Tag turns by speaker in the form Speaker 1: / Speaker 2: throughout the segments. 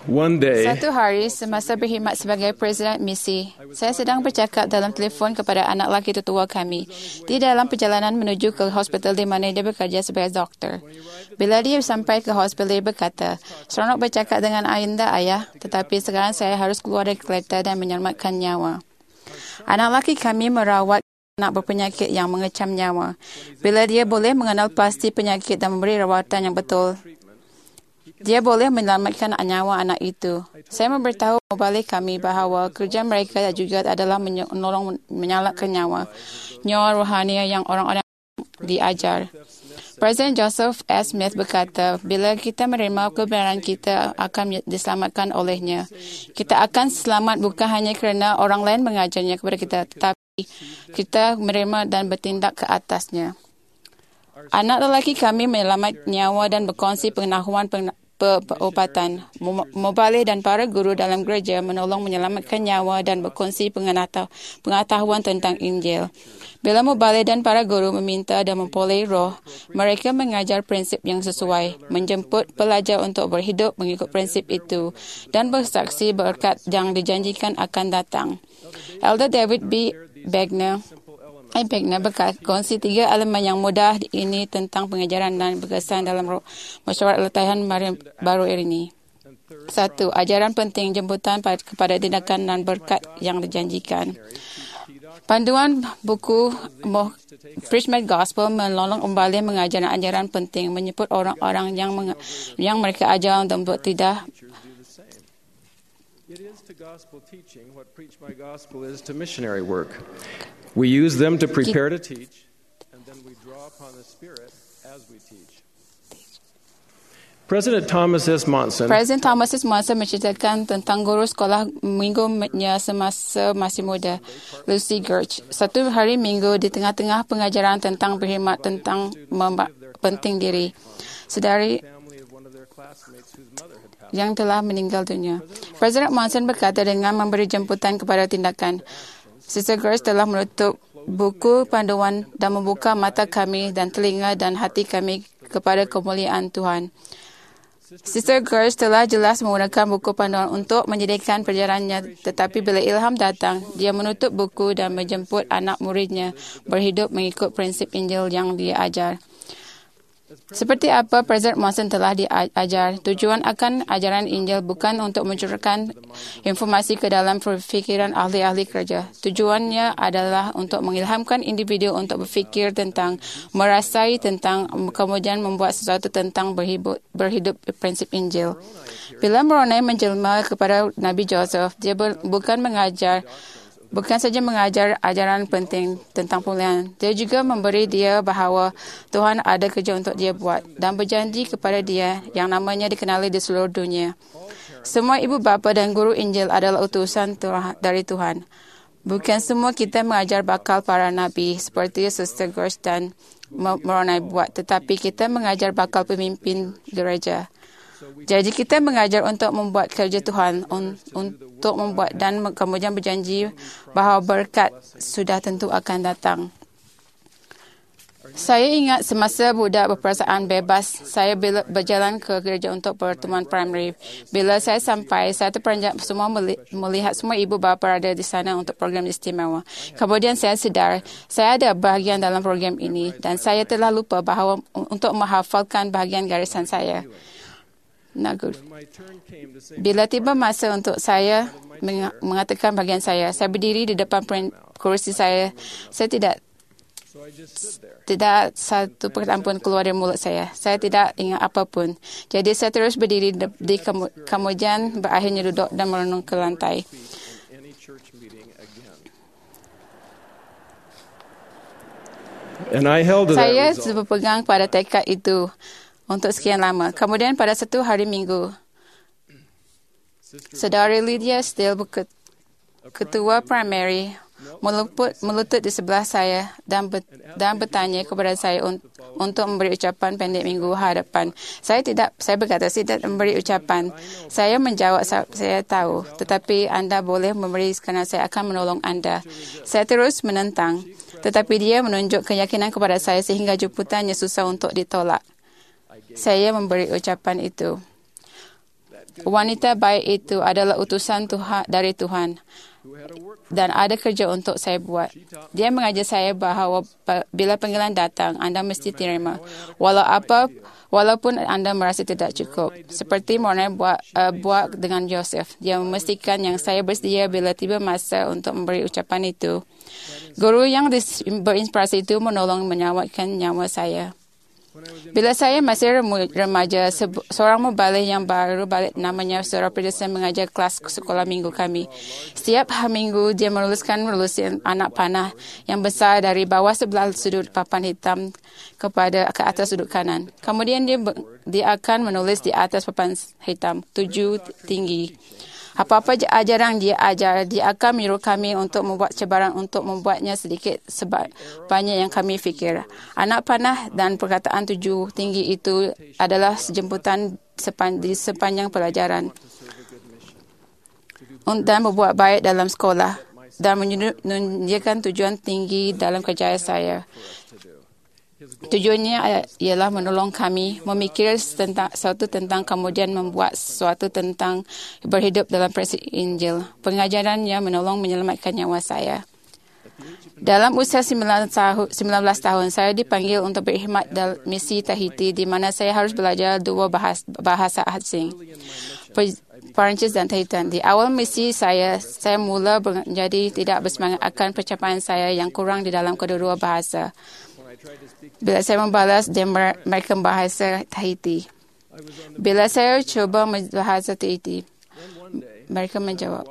Speaker 1: One day,
Speaker 2: Satu hari, semasa berkhidmat sebagai Presiden Misi, saya sedang bercakap dalam telefon kepada anak lelaki tetua kami di dalam perjalanan menuju ke hospital di mana dia bekerja sebagai doktor. Bila dia sampai ke hospital, dia berkata, "Seronok bercakap dengan anda, ayah, tetapi sekarang saya harus keluar dari kereta dan menyelamatkan nyawa." Anak lelaki kami merawat anak berpenyakit yang mengecam nyawa. Bila dia boleh mengenal pasti penyakit dan memberi rawatan yang betul, dia boleh menyelamatkan nyawa anak itu. Saya memberitahu mubalik kami bahawa kerja mereka juga adalah menolong menyelamatkan nyawa rohani yang orang-orang diajar. Presiden Joseph S. Smith berkata, bila kita menerima kebenaran, kita akan diselamatkan olehnya. Kita akan selamat bukan hanya kerana orang lain mengajarnya kepada kita, tetapi kita menerima dan bertindak ke atasnya. Anak lelaki kami menyelamat nyawa dan berkongsi pengetahuan perubatan. Mubalik dan para guru dalam gereja menolong menyelamatkan nyawa dan berkongsi pengetahuan tentang Injil. Bila mubalik dan para guru meminta dan memperoleh roh, mereka mengajar prinsip yang sesuai, menjemput pelajar untuk berhidup mengikut prinsip itu dan bersaksi berkat yang dijanjikan akan datang. Elder David B. Begner berkongsi 3 elemen yang mudah ini tentang pengajaran dan berkesan dalam mesyuarat latihan baru ini. 1. Ajaran penting jemputan kepada tindakan dan berkat yang dijanjikan. Panduan buku Preach My Gospel menolong kembali mengajar ajaran penting, menyebut orang-orang yang mereka ajar untuk tidak.
Speaker 1: it is to gospel teaching what Preach My Gospel is to missionary work. We use them to prepare to teach, and then we draw upon the Spirit as we teach. Presiden Thomas S. Monson
Speaker 2: menceritakan tentang guru sekolah minggunya semasa masih muda, Lucy Gurch. Satu hari minggu di tengah-tengah pengajaran tentang berkhidmat tentang penting diri, saudari yang telah meninggal dunia. Presiden Monson berkata dengan memberi jemputan kepada tindakan. Sister Gurch telah menutup buku panduan dan membuka mata kami dan telinga dan hati kami kepada kemuliaan Tuhan. Sister Gurch telah jelas menggunakan buku panduan untuk menyediakan perjalanannya, tetapi bila ilham datang, dia menutup buku dan menjemput anak muridnya berhidup mengikut prinsip Injil yang dia ajar. Seperti apa Presiden Monson telah diajar, tujuan akan ajaran Injil bukan untuk mencurahkan informasi ke dalam fikiran ahli-ahli kerja. Tujuannya adalah untuk mengilhamkan individu untuk berfikir tentang, merasai tentang, kemudian membuat sesuatu tentang berhidup prinsip Injil. Bila Moroni menjelma kepada Nabi Joseph, dia bukan saja mengajar ajaran penting tentang pemulihan, dia juga memberi dia bahawa Tuhan ada kerja untuk dia buat dan berjanji kepada dia yang namanya dikenali di seluruh dunia. Semua ibu bapa dan guru Injil adalah utusan dari Tuhan. Bukan semua kita mengajar bakal para nabi seperti Sister Gurch dan Moroni buat, tetapi kita mengajar bakal pemimpin gereja. Jadi kita mengajar untuk membuat kerja Tuhan, untuk membuat dan kemudian berjanji bahawa berkat sudah tentu akan datang. Saya ingat semasa budak berperasaan bebas, saya berjalan ke gereja untuk pertemuan primary. Bila saya sampai, saya terperanjat semua melihat semua ibu bapa berada di sana untuk program istimewa. Kemudian saya sedar, saya ada bahagian dalam program ini dan saya telah lupa bahawa untuk menghafalkan bahagian garisan saya. Bila tiba masa untuk saya mengatakan bahagian saya berdiri di depan kursi saya. Saya tidak satu perkataan pun keluar dari mulut saya. Saya tidak ingat apapun. Jadi saya terus berdiri kemudian berakhirnya duduk dan merenung ke lantai. Saya berpegang pada tekad itu untuk sekian lama. Kemudian pada satu hari minggu, saudari Lydia Steele, ketua primary, melutut di sebelah saya dan bertanya kepada saya untuk memberi ucapan pendek minggu hadapan. Saya berkata, saya tidak memberi ucapan. Saya menjawab, saya tahu, tetapi anda boleh memberi kerana saya akan menolong anda. Saya terus menentang, tetapi dia menunjuk keyakinan kepada saya sehingga jemputannya susah untuk ditolak. Saya memberi ucapan itu. Wanita baik itu adalah utusan Tuhan dari Tuhan dan ada kerja untuk saya buat. Dia mengajar saya bahawa bila panggilan datang, anda mesti terima. Walaupun anda merasa tidak cukup. Seperti Moroni buat dengan Joseph. Dia memastikan yang saya bersedia bila tiba masa untuk memberi ucapan itu. Guru yang berinspirasi itu menolong menyelamatkan nyawa saya. Bila saya masih remaja, seorang mubalik yang baru balik namanya Saudara Peterson mengajar kelas sekolah minggu kami. Setiap hari minggu, dia menuliskan anak panah yang besar dari bawah sebelah sudut papan hitam ke atas sudut kanan. Kemudian dia akan menulis di atas papan hitam 7 tinggi. Apa-apa ajaran dia ajar, dia akan menyuruh kami untuk membuat cabaran untuk membuatnya sedikit banyak yang kami fikir. Anak panah dan perkataan 7 tinggi itu adalah jemputan di sepanjang pelajaran dan membuat baik dalam sekolah dan menunjukkan tujuan tinggi dalam kerja saya. Tujuannya ialah menolong kami memikir sesuatu tentang kemudian membuat sesuatu tentang berhidup dalam prinsip Injil. Pengajarannya menolong menyelamatkan nyawa saya. Dalam usia 19 tahun, saya dipanggil untuk berkhidmat dalam misi Tahiti di mana saya harus belajar 2 bahasa asing, Perancis dan Tahitan. Di awal misi saya mula menjadi tidak bersemangat akan pencapaian saya yang kurang di dalam kedua bahasa. Bila saya membalas, mereka bahasa Tahiti. Bila saya cuba bahasa Tahiti, mereka menjawab.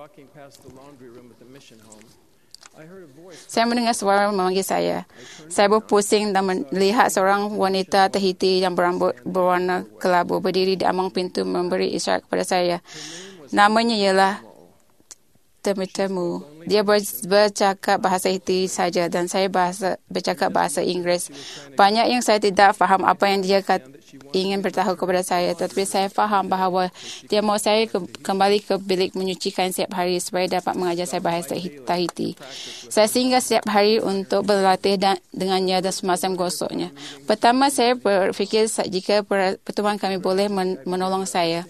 Speaker 2: Saya mendengar suara memanggil saya. Saya berpusing dan melihat seorang wanita Tahiti yang berambut berwarna kelabu berdiri di ambang pintu memberi isyarat kepada saya. Namanya ialah Temu. Dia bercakap bahasa Tahiti saja dan saya bercakap bahasa Inggeris. Banyak yang saya tidak faham apa yang dia ingin beritahu kepada saya, tetapi saya faham bahawa dia mahu saya kembali ke bilik menyucikan setiap hari supaya dapat mengajar saya bahasa Tahiti. Saya singgah setiap hari untuk berlatih dengannya dan semacam gosoknya. Pertama, saya berfikir jika pertemuan kami boleh menolong saya.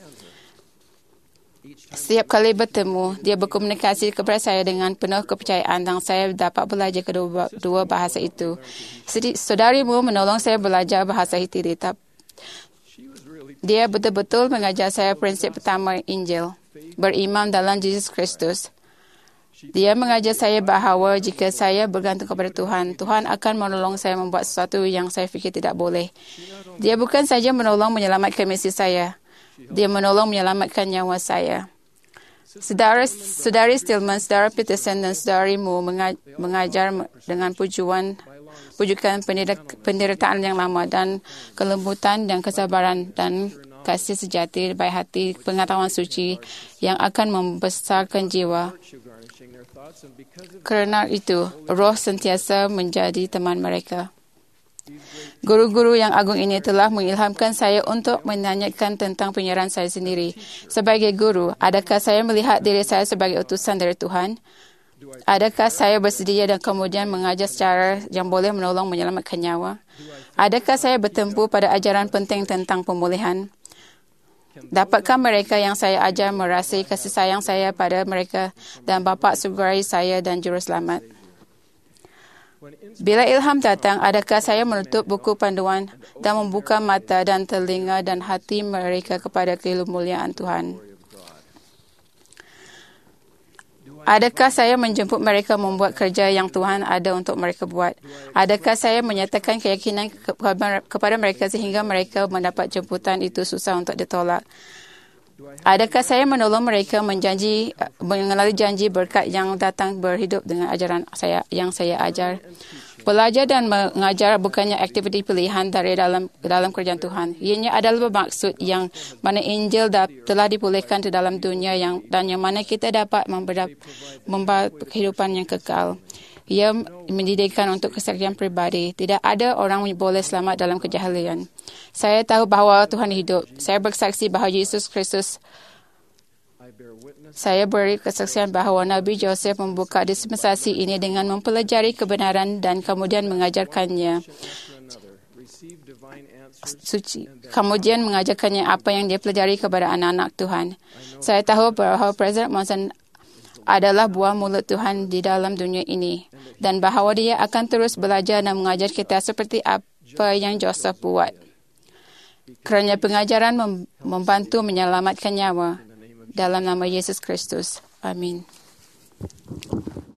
Speaker 2: Setiap kali bertemu, dia berkomunikasi kepada saya dengan penuh kepercayaan dan saya dapat belajar kedua bahasa itu. Saudarimu menolong saya belajar bahasa Tahiti. Dia betul-betul mengajar saya prinsip pertama Injil, beriman dalam Yesus Kristus. Dia mengajar saya bahawa jika saya bergantung kepada Tuhan, Tuhan akan menolong saya membuat sesuatu yang saya fikir tidak boleh. Dia bukan saja menolong menyelamatkan misi saya, dia menolong menyelamatkan nyawa saya. Saudari Stillman, Saudara Peterson dan saudarimu mengajar dengan pujukan penderitaan yang lama dan kelembutan dan kesabaran dan kasih sejati, baik hati, pengetahuan suci yang akan membesarkan jiwa. Kerana itu, Roh sentiasa menjadi teman mereka. Guru-guru yang agung ini telah mengilhamkan saya untuk menanyakan tentang penyiaran saya sendiri. Sebagai guru, adakah saya melihat diri saya sebagai utusan dari Tuhan? Adakah saya bersedia dan kemudian mengajar secara yang boleh menolong menyelamatkan nyawa? Adakah saya bertempur pada ajaran penting tentang pemulihan? Dapatkah mereka yang saya ajar merasai kasih sayang saya pada mereka dan bapa surgawi saya dan juru selamat? Bila ilham datang, adakah saya menutup buku panduan dan membuka mata dan telinga dan hati mereka kepada kemuliaan Tuhan? Adakah saya menjemput mereka membuat kerja yang Tuhan ada untuk mereka buat? Adakah saya menyatakan keyakinan kepada mereka sehingga mereka mendapat jemputan itu susah untuk ditolak? Adakah saya menolong mereka mengenali janji berkat yang datang berhidup dengan ajaran yang saya ajar? Belajar dan mengajar bukannya aktiviti pilihan dari dalam kerjaan Tuhan. Ianya adalah bermaksud yang mana Injil telah dipulihkan di dalam dunia yang mana kita dapat membawa kehidupan yang kekal. Ia mendidikkan untuk kesaksian pribadi. Tidak ada orang yang boleh selamat dalam kejahilian. Saya tahu bahawa Tuhan hidup. Saya bersaksi bahawa Yesus Kristus. Saya beri kesaksian bahawa Nabi Joseph membuka dispensasi ini dengan mempelajari kebenaran dan kemudian mengajarkannya.
Speaker 1: receive divine answers.
Speaker 2: suci. Kemudian mengajarkannya apa yang dia pelajari kepada anak-anak Tuhan. Saya tahu bahawa Presiden Monson adalah buah mulut Tuhan di dalam dunia ini dan bahawa dia akan terus belajar dan mengajar kita seperti apa yang Joseph buat. Kerana pengajaran membantu menyelamatkan nyawa dalam nama Yesus Kristus. Amin.